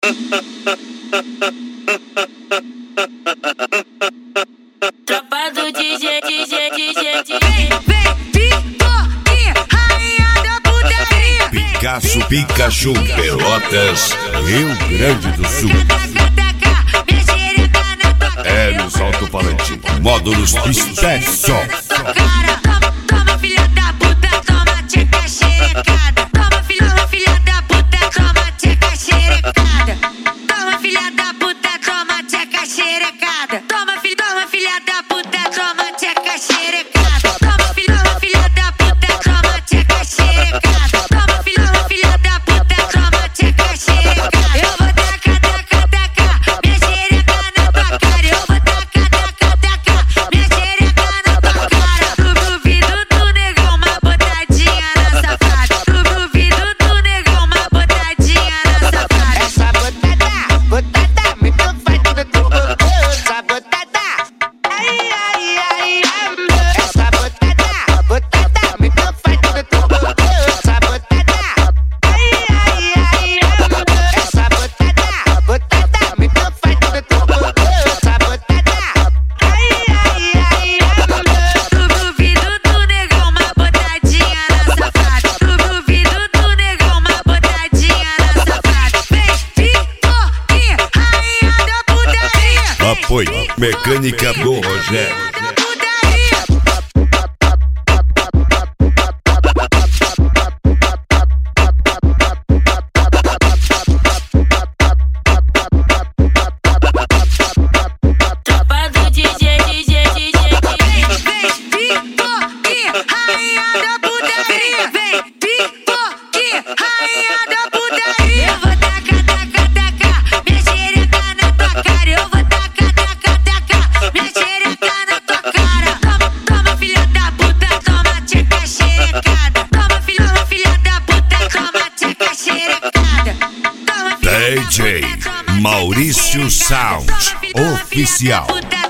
Tropa do DJ. Vem, pipoquinha, rainha da putaria. Picasso, Pikachu, Pelotas, Rio Grande do Sul. Helios Alto-Falante, Módulos Pistesso. Toma filha da puta, toma tcheca xerecada. Toma filha da puta, toma tcheca xerecada. Toma filha da puta, toma tcheca xerecada. Toma filha da puta, toma tcheca xerecada. Toma filha da puta, toma tcheca xerecada. Toma filha da puta, toma tcheca xerecada. Eu vou tacar minha xereca na tua cara. Eu vou tacar minha xereca na tua cara. Duvido do negão, uma botadinha na safada. Duvido do negão, uma botadinha na safada. Essa botada, muito faz tudo gostoso. Essa botada, ai, essa botada, muito faz tudo gostoso. Essa botada, ai, essa botada, muito faz tudo gostoso. Essa botada, ai. Duvido do negão, uma botadinha na safada. Duvido do negão, uma botadinha na safada. Vem, pipoquinha, rainha da putaria. Apoio Mecânica do Rogério. Tropa do DJ. Vem, pipoquinha, rainha da putaria. Vem, pipoquinha, rainha da putaria. Eu vou tacar minha xereca na tua cara. Eu vou tacar minha xereca na tua cara. Toma filha da puta, toma tcheca xerecada. Toma filha da puta, toma tcheca xerecada. DJ Maurício Sound Oficial.